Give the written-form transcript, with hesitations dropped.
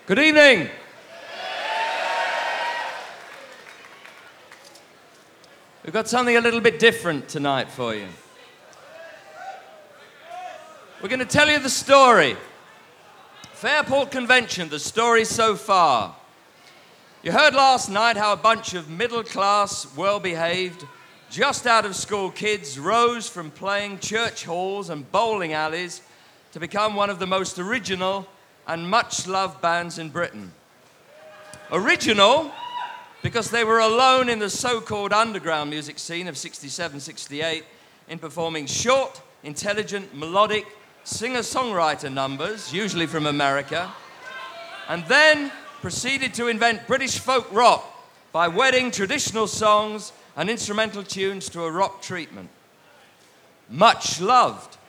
Good evening. We've got something a little bit different tonight for you. We're going to tell you the story. Fairport Convention, the story so far. You heard last night how a bunch of middle-class, well-behaved, just out-of-school kids rose from playing church halls and bowling alleys to become one of the most original and much-loved bands in Britain. Original because they were alone in the so-called underground music scene of 67, 68 in performing short, intelligent, melodic, singer-songwriter numbers, usually from America, and then proceeded to invent British folk rock by wedding traditional songs and instrumental tunes to a rock treatment. Much loved